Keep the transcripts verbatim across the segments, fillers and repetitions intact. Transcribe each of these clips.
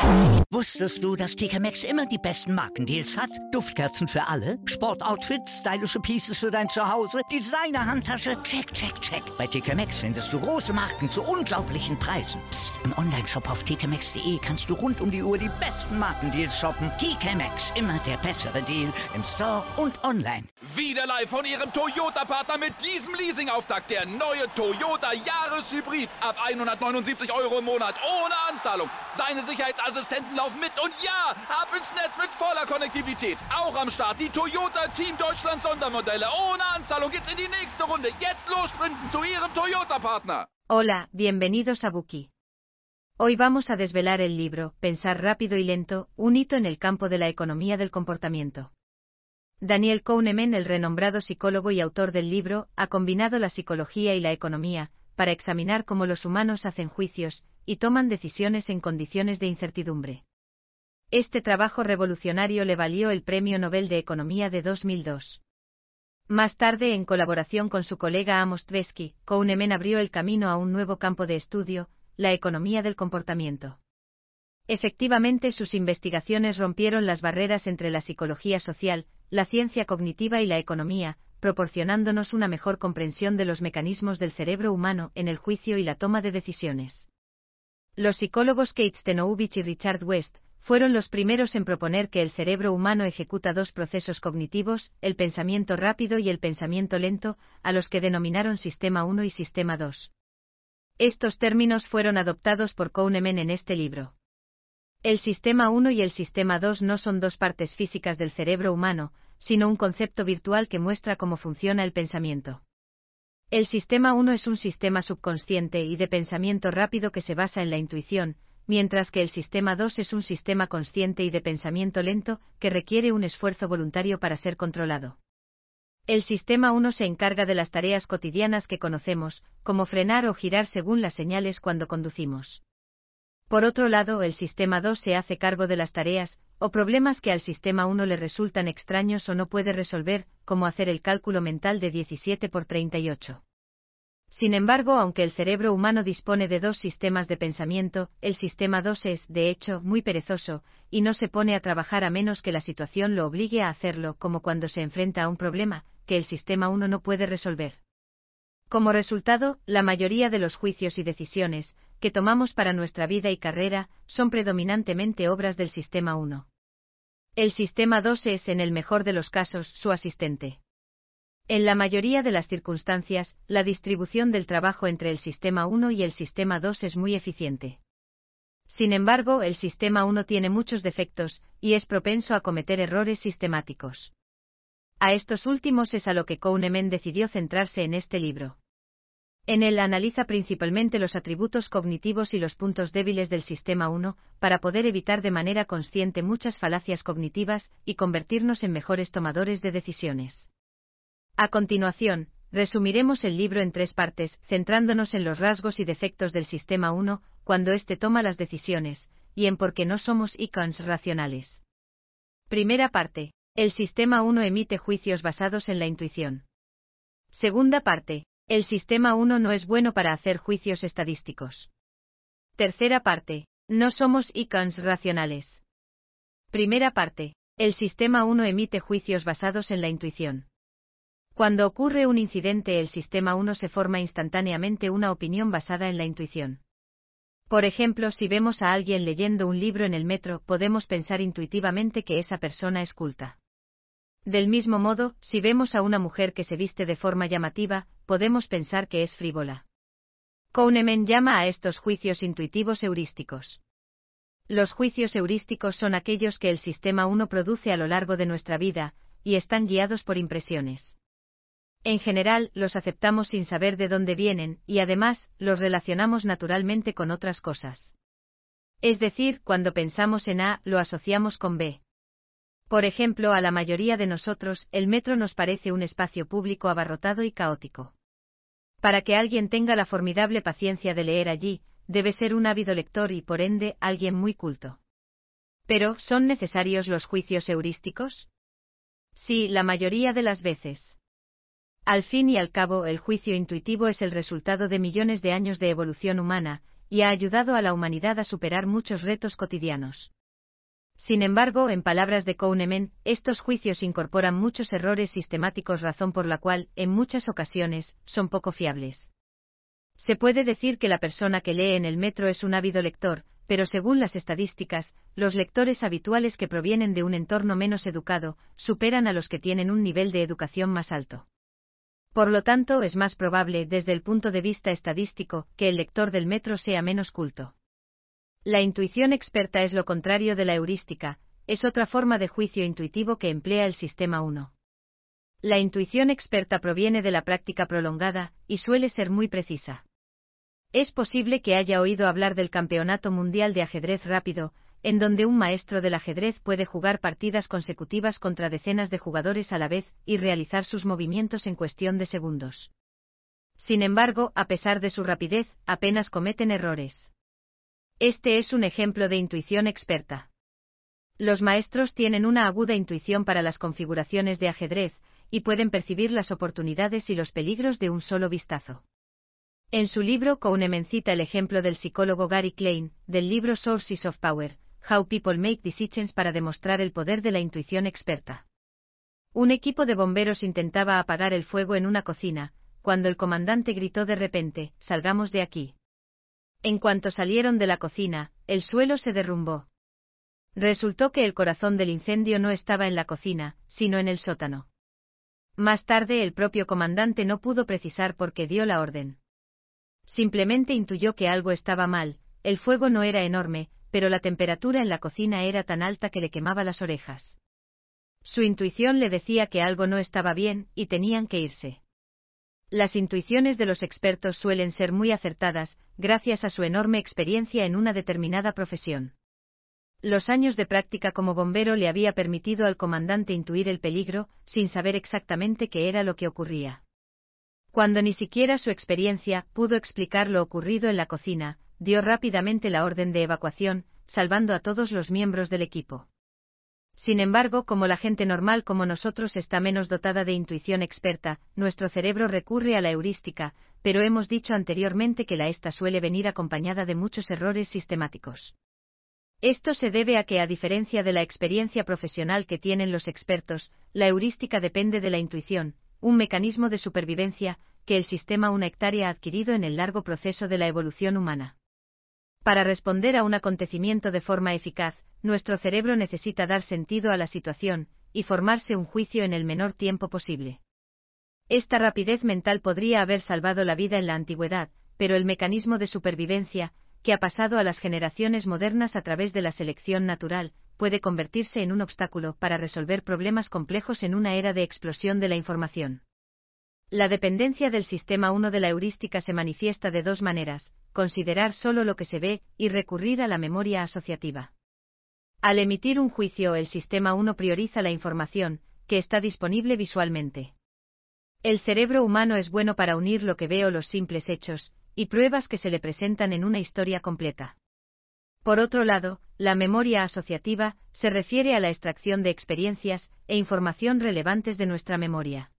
Wusstest du, dass T K Maxx immer die besten Markendeals hat? Duftkerzen für alle, Sportoutfits, stylische Pieces für dein Zuhause, Designer-Handtasche, check, check, check. Bei T K Maxx findest du große Marken zu unglaublichen Preisen. Psst. Im Onlineshop auf t k maxx punkt d e kannst du rund um die Uhr die besten Markendeals shoppen. T K Maxx, immer der bessere Deal im Store und online. Wieder live von Ihrem Toyota-Partner mit diesem Leasing-Auftakt. Der neue Toyota Jahreshybrid. Ab hundertneunundsiebzig Euro im Monat. Ohne Anzahlung. Seine Sicherheitsassistenten laufen mit. Und ja, ab ins Netz mit voller Konnektivität. Auch am Start die Toyota Team Deutschland Sondermodelle. Ohne Anzahlung geht's in die nächste Runde. Jetzt los sprinten zu Ihrem Toyota-Partner. Hola, bienvenidos a Buki. Hoy vamos a desvelar el libro, Pensar rápido y lento, un hito en el campo de la economía del comportamiento. Daniel Kahneman, el renombrado psicólogo y autor del libro, ha combinado la psicología y la economía para examinar cómo los humanos hacen juicios y toman decisiones en condiciones de incertidumbre. Este trabajo revolucionario le valió el Premio Nobel de Economía de dos mil dos. Más tarde, en colaboración con su colega Amos Tversky, Kahneman abrió el camino a un nuevo campo de estudio, la economía del comportamiento. Efectivamente, sus investigaciones rompieron las barreras entre la psicología social, la ciencia cognitiva y la economía, proporcionándonos una mejor comprensión de los mecanismos del cerebro humano en el juicio y la toma de decisiones. Los psicólogos Kate Stenovich y Richard West fueron los primeros en proponer que el cerebro humano ejecuta dos procesos cognitivos, el pensamiento rápido y el pensamiento lento, a los que denominaron Sistema uno y Sistema dos. Estos términos fueron adoptados por Kahneman en este libro. El Sistema uno y el Sistema dos no son dos partes físicas del cerebro humano, sino un concepto virtual que muestra cómo funciona el pensamiento. El Sistema uno es un sistema subconsciente y de pensamiento rápido que se basa en la intuición, mientras que el Sistema dos es un sistema consciente y de pensamiento lento que requiere un esfuerzo voluntario para ser controlado. El Sistema uno se encarga de las tareas cotidianas que conocemos, como frenar o girar según las señales cuando conducimos. Por otro lado, el Sistema dos se hace cargo de las tareas o problemas que al Sistema uno le resultan extraños o no puede resolver, como hacer el cálculo mental de diecisiete por treinta y ocho. Sin embargo, aunque el cerebro humano dispone de dos sistemas de pensamiento, el Sistema dos es, de hecho, muy perezoso, y no se pone a trabajar a menos que la situación lo obligue a hacerlo, como cuando se enfrenta a un problema que el Sistema uno no puede resolver. Como resultado, la mayoría de los juicios y decisiones que tomamos para nuestra vida y carrera son predominantemente obras del Sistema uno. El Sistema dos es, en el mejor de los casos, su asistente. En la mayoría de las circunstancias, la distribución del trabajo entre el Sistema uno y el Sistema dos es muy eficiente. Sin embargo, el Sistema uno tiene muchos defectos y es propenso a cometer errores sistemáticos. A estos últimos es a lo que Kahneman decidió centrarse en este libro. En él analiza principalmente los atributos cognitivos y los puntos débiles del Sistema uno, para poder evitar de manera consciente muchas falacias cognitivas y convertirnos en mejores tomadores de decisiones. A continuación, resumiremos el libro en tres partes, centrándonos en los rasgos y defectos del Sistema uno, cuando éste toma las decisiones, y en por qué no somos icons racionales. Primera parte. El Sistema uno emite juicios basados en la intuición. Segunda parte. El Sistema uno no es bueno para hacer juicios estadísticos. Tercera parte. No somos icons racionales. Primera parte. El Sistema uno emite juicios basados en la intuición. Cuando ocurre un incidente, el Sistema uno se forma instantáneamente una opinión basada en la intuición. Por ejemplo, si vemos a alguien leyendo un libro en el metro, podemos pensar intuitivamente que esa persona es culta. Del mismo modo, si vemos a una mujer que se viste de forma llamativa, podemos pensar que es frívola. Kahneman llama a estos juicios intuitivos heurísticos. Los juicios heurísticos son aquellos que el Sistema uno produce a lo largo de nuestra vida, y están guiados por impresiones. En general, los aceptamos sin saber de dónde vienen, y además, los relacionamos naturalmente con otras cosas. Es decir, cuando pensamos en A, lo asociamos con B. Por ejemplo, a la mayoría de nosotros, el metro nos parece un espacio público abarrotado y caótico. Para que alguien tenga la formidable paciencia de leer allí, debe ser un ávido lector y, por ende, alguien muy culto. Pero, ¿son necesarios los juicios heurísticos? Sí, la mayoría de las veces. Al fin y al cabo, el juicio intuitivo es el resultado de millones de años de evolución humana, y ha ayudado a la humanidad a superar muchos retos cotidianos. Sin embargo, en palabras de Kahneman, estos juicios incorporan muchos errores sistemáticos, razón por la cual, en muchas ocasiones, son poco fiables. Se puede decir que la persona que lee en el metro es un ávido lector, pero según las estadísticas, los lectores habituales que provienen de un entorno menos educado, superan a los que tienen un nivel de educación más alto. Por lo tanto, es más probable, desde el punto de vista estadístico, que el lector del metro sea menos culto. La intuición experta es lo contrario de la heurística, es otra forma de juicio intuitivo que emplea el sistema uno. La intuición experta proviene de la práctica prolongada, y suele ser muy precisa. Es posible que haya oído hablar del Campeonato Mundial de Ajedrez Rápido, en donde un maestro del ajedrez puede jugar partidas consecutivas contra decenas de jugadores a la vez y realizar sus movimientos en cuestión de segundos. Sin embargo, a pesar de su rapidez, apenas cometen errores. Este es un ejemplo de intuición experta. Los maestros tienen una aguda intuición para las configuraciones de ajedrez, y pueden percibir las oportunidades y los peligros de un solo vistazo. En su libro, Kahneman cita el ejemplo del psicólogo Gary Klein, del libro Sources of Power, How People Make Decisions, para demostrar el poder de la intuición experta. Un equipo de bomberos intentaba apagar el fuego en una cocina, cuando el comandante gritó de repente, «Salgamos de aquí». En cuanto salieron de la cocina, el suelo se derrumbó. Resultó que el corazón del incendio no estaba en la cocina, sino en el sótano. Más tarde el propio comandante no pudo precisar por qué dio la orden. Simplemente intuyó que algo estaba mal, el fuego no era enorme, pero la temperatura en la cocina era tan alta que le quemaba las orejas. Su intuición le decía que algo no estaba bien, y tenían que irse. Las intuiciones de los expertos suelen ser muy acertadas, gracias a su enorme experiencia en una determinada profesión. Los años de práctica como bombero le había permitido al comandante intuir el peligro, sin saber exactamente qué era lo que ocurría. Cuando ni siquiera su experiencia pudo explicar lo ocurrido en la cocina, dio rápidamente la orden de evacuación, salvando a todos los miembros del equipo. Sin embargo, como la gente normal como nosotros está menos dotada de intuición experta, nuestro cerebro recurre a la heurística, pero hemos dicho anteriormente que la esta suele venir acompañada de muchos errores sistemáticos. Esto se debe a que, a diferencia de la experiencia profesional que tienen los expertos, la heurística depende de la intuición, un mecanismo de supervivencia que el sistema una hectárea ha adquirido en el largo proceso de la evolución humana. Para responder a un acontecimiento de forma eficaz, nuestro cerebro necesita dar sentido a la situación y formarse un juicio en el menor tiempo posible. Esta rapidez mental podría haber salvado la vida en la antigüedad, pero el mecanismo de supervivencia, que ha pasado a las generaciones modernas a través de la selección natural, puede convertirse en un obstáculo para resolver problemas complejos en una era de explosión de la información. La dependencia del sistema uno de la heurística se manifiesta de dos maneras: considerar solo lo que se ve y recurrir a la memoria asociativa. Al emitir un juicio, el sistema uno prioriza la información que está disponible visualmente. El cerebro humano es bueno para unir lo que ve o los simples hechos y pruebas que se le presentan en una historia completa. Por otro lado, la memoria asociativa se refiere a la extracción de experiencias e información relevantes de nuestra memoria.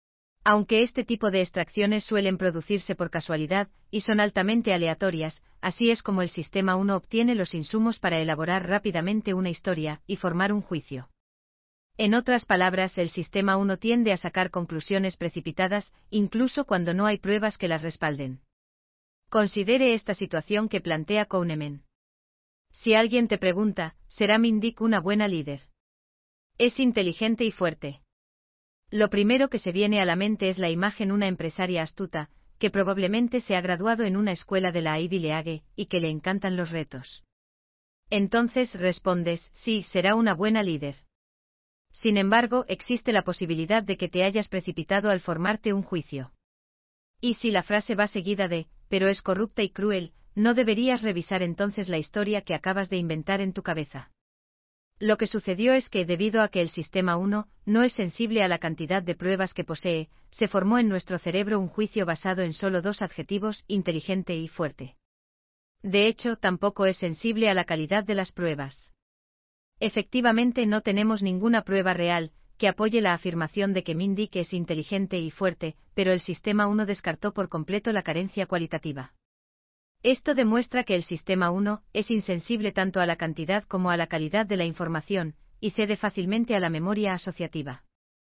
Aunque este tipo de extracciones suelen producirse por casualidad y son altamente aleatorias, así es como el sistema uno obtiene los insumos para elaborar rápidamente una historia y formar un juicio. En otras palabras, el sistema uno tiende a sacar conclusiones precipitadas, incluso cuando no hay pruebas que las respalden. Considere esta situación que plantea Kahneman. Si alguien te pregunta, ¿será Mindy una buena líder? Es inteligente y fuerte. Lo primero que se viene a la mente es la imagen una empresaria astuta, que probablemente se ha graduado en una escuela de la Ivy League, y que le encantan los retos. Entonces respondes, sí, será una buena líder. Sin embargo, existe la posibilidad de que te hayas precipitado al formarte un juicio. Y si la frase va seguida de, pero es corrupta y cruel, no deberías revisar entonces la historia que acabas de inventar en tu cabeza. Lo que sucedió es que, debido a que el sistema uno no es sensible a la cantidad de pruebas que posee, se formó en nuestro cerebro un juicio basado en solo dos adjetivos, inteligente y fuerte. De hecho, tampoco es sensible a la calidad de las pruebas. Efectivamente, no tenemos ninguna prueba real que apoye la afirmación de que Mindy es inteligente y fuerte, pero el sistema uno descartó por completo la carencia cualitativa. Esto demuestra que el sistema uno es insensible tanto a la cantidad como a la calidad de la información, y cede fácilmente a la memoria asociativa.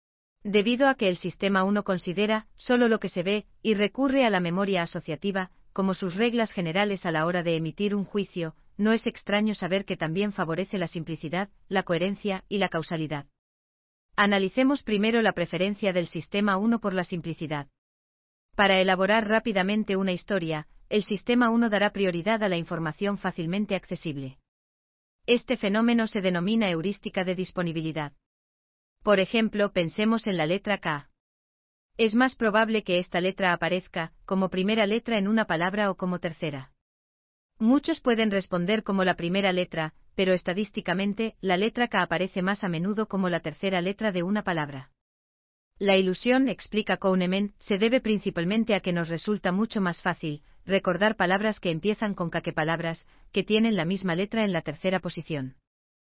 Debido a que el sistema uno considera solo lo que se ve y recurre a la memoria asociativa como sus reglas generales a la hora de emitir un juicio, no es extraño saber que también favorece la simplicidad, la coherencia y la causalidad. Analicemos primero la preferencia del sistema uno por la simplicidad. Para elaborar rápidamente una historia, el sistema uno dará prioridad a la información fácilmente accesible. Este fenómeno se denomina heurística de disponibilidad. Por ejemplo, pensemos en la letra K. Es más probable que esta letra aparezca como primera letra en una palabra o como tercera. Muchos pueden responder como la primera letra, pero estadísticamente, la letra K aparece más a menudo como la tercera letra de una palabra. La ilusión, explica Kahneman, se debe principalmente a que nos resulta mucho más fácil recordar palabras que empiezan con K que palabras que tienen la misma letra en la tercera posición.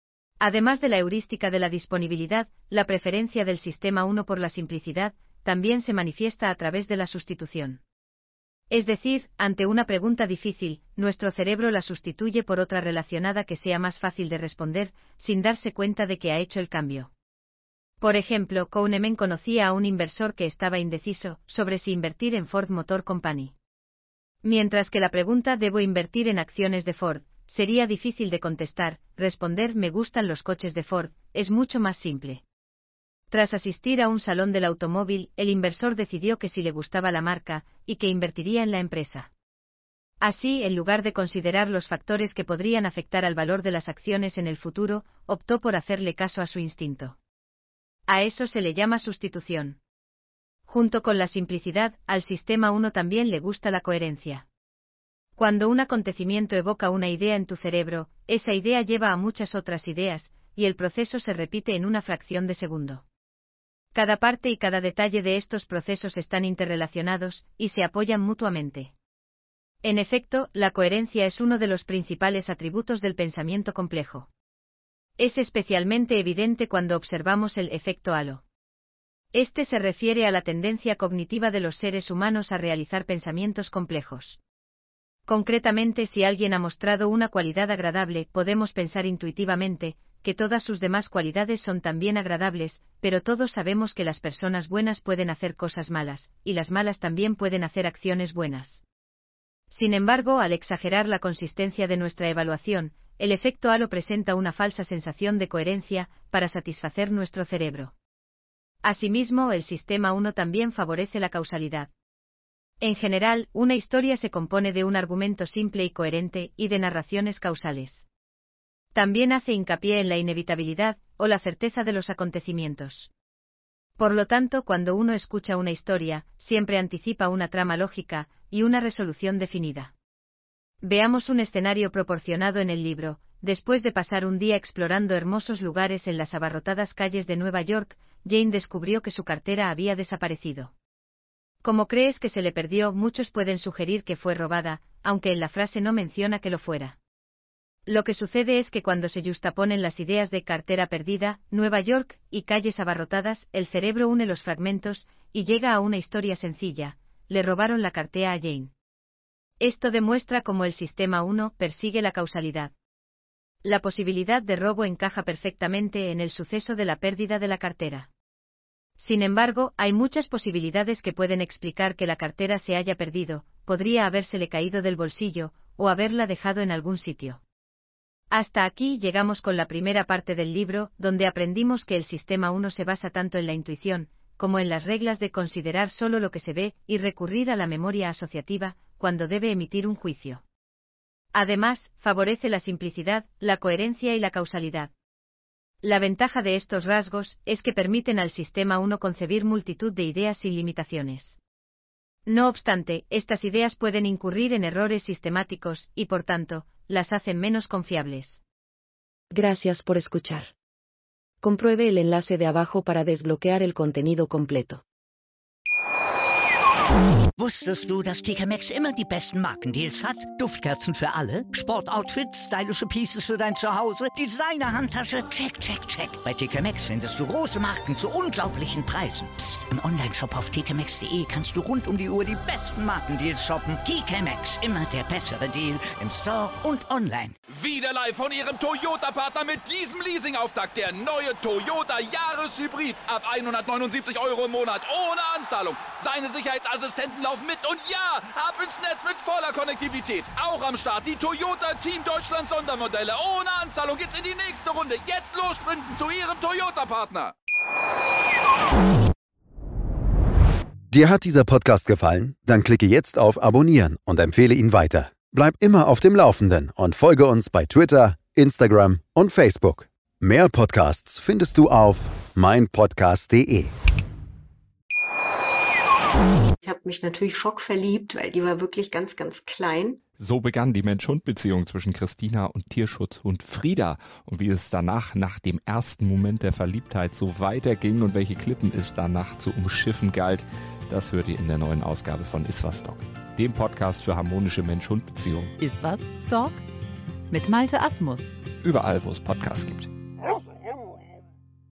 Además de la heurística de la disponibilidad, la preferencia del sistema uno por la simplicidad también se manifiesta a través de la sustitución. Es decir, ante una pregunta difícil, nuestro cerebro la sustituye por otra relacionada que sea más fácil de responder, sin darse cuenta de que ha hecho el cambio. Por ejemplo, Kahneman conocía a un inversor que estaba indeciso sobre si invertir en Ford Motor Company. Mientras que la pregunta ¿debo invertir en acciones de Ford? Sería difícil de contestar, responder «me gustan los coches de Ford» es mucho más simple. Tras asistir a un salón del automóvil, el inversor decidió que sí le gustaba la marca, y que invertiría en la empresa. Así, en lugar de considerar los factores que podrían afectar al valor de las acciones en el futuro, optó por hacerle caso a su instinto. A eso se le llama sustitución. Junto con la simplicidad, al sistema uno también le gusta la coherencia. Cuando un acontecimiento evoca una idea en tu cerebro, esa idea lleva a muchas otras ideas, y el proceso se repite en una fracción de segundo. Cada parte y cada detalle de estos procesos están interrelacionados, y se apoyan mutuamente. En efecto, la coherencia es uno de los principales atributos del pensamiento complejo. Es especialmente evidente cuando observamos el efecto halo. Este se refiere a la tendencia cognitiva de los seres humanos a realizar pensamientos complejos. Concretamente, si alguien ha mostrado una cualidad agradable, podemos pensar intuitivamente que todas sus demás cualidades son también agradables, pero todos sabemos que las personas buenas pueden hacer cosas malas, y las malas también pueden hacer acciones buenas. Sin embargo, al exagerar la consistencia de nuestra evaluación, el efecto halo presenta una falsa sensación de coherencia para satisfacer nuestro cerebro. Asimismo, el sistema uno también favorece la causalidad. En general, una historia se compone de un argumento simple y coherente, y de narraciones causales. También hace hincapié en la inevitabilidad, o la certeza de los acontecimientos. Por lo tanto, cuando uno escucha una historia, siempre anticipa una trama lógica, y una resolución definida. Veamos un escenario proporcionado en el libro. Después de pasar un día explorando hermosos lugares en las abarrotadas calles de Nueva York, Jane descubrió que su cartera había desaparecido. Como crees que se le perdió, muchos pueden sugerir que fue robada, aunque en la frase no menciona que lo fuera. Lo que sucede es que cuando se yuxtaponen las ideas de cartera perdida, Nueva York, y calles abarrotadas, el cerebro une los fragmentos, y llega a una historia sencilla: le robaron la cartera a Jane. Esto demuestra cómo el sistema uno persigue la causalidad. La posibilidad de robo encaja perfectamente en el suceso de la pérdida de la cartera. Sin embargo, hay muchas posibilidades que pueden explicar que la cartera se haya perdido: podría habérsele caído del bolsillo, o haberla dejado en algún sitio. Hasta aquí llegamos con la primera parte del libro, donde aprendimos que el sistema uno se basa tanto en la intuición, como en las reglas de considerar solo lo que se ve, y recurrir a la memoria asociativa, cuando debe emitir un juicio. Además, favorece la simplicidad, la coherencia y la causalidad. La ventaja de estos rasgos es que permiten al sistema uno concebir multitud de ideas sin limitaciones. No obstante, estas ideas pueden incurrir en errores sistemáticos, y por tanto, las hacen menos confiables. Gracias por escuchar. Compruebe el enlace de abajo para desbloquear el contenido completo. Wusstest du, dass T K Maxx immer die besten Markendeals hat? Duftkerzen für alle, Sportoutfits, stylische Pieces für dein Zuhause, Designer-Handtasche, check, check, check. Bei T K Maxx findest du große Marken zu unglaublichen Preisen. Psst. Im Onlineshop auf t k maxx punkt d e kannst du rund um die Uhr die besten Markendeals shoppen. T K Maxx, immer der bessere Deal im Store und online. Wieder live von Ihrem Toyota-Partner mit diesem Leasing-Auftakt. Der neue Toyota Jahreshybrid. Ab hundertneunundsiebzig Euro im Monat ohne Anzahlung. Seine Sicherheitsassistenten laufen mit und ja, ab ins Netz mit voller Konnektivität. Auch am Start die Toyota Team Deutschland Sondermodelle. Ohne Anzahlung geht's in die nächste Runde. Jetzt los sprinten zu Ihrem Toyota-Partner. Dir hat dieser Podcast gefallen? Dann klicke jetzt auf Abonnieren und empfehle ihn weiter. Bleib immer auf dem Laufenden und folge uns bei Twitter, Instagram und Facebook. Mehr Podcasts findest du auf mein podcast punkt de. Ich habe mich natürlich schockverliebt, weil die war wirklich ganz, ganz klein. So begann die Mensch-Hund-Beziehung zwischen Christina und Tierschutzhund Frieda. Und wie es danach, nach dem ersten Moment der Verliebtheit, so weiterging und welche Klippen es danach zu umschiffen galt, das hört ihr in der neuen Ausgabe von Iswas Dog, dem Podcast für harmonische Mensch-Hund-Beziehungen. Iswas Dog? Mit Malte Asmus. Überall, wo es Podcasts gibt.